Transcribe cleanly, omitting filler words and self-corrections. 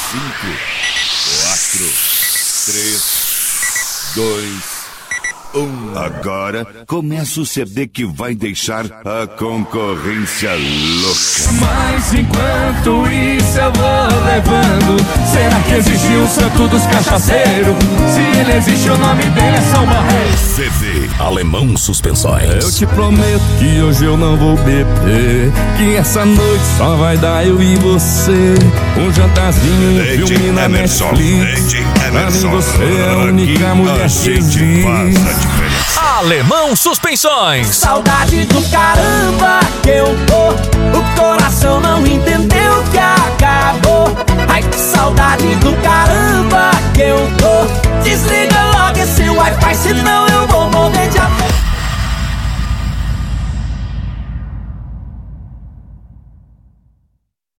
5, 4, 3, 2, 1. Agora começa o CD que vai deixar a concorrência louca. Mas enquanto isso eu vou levando. Será que existe o santo dos cachaceiros? Se ele existe, o nome dele é São Barreiro. CD Alemão Suspensões. Eu te prometo que hoje eu não vou beber, que essa noite só vai dar eu e você. Um jantarzinho, um filme na Netflix. Pra mim você é a única mulher que existe. Alemão Suspensões. Saudade do caramba que eu tô, o coração não entendeu.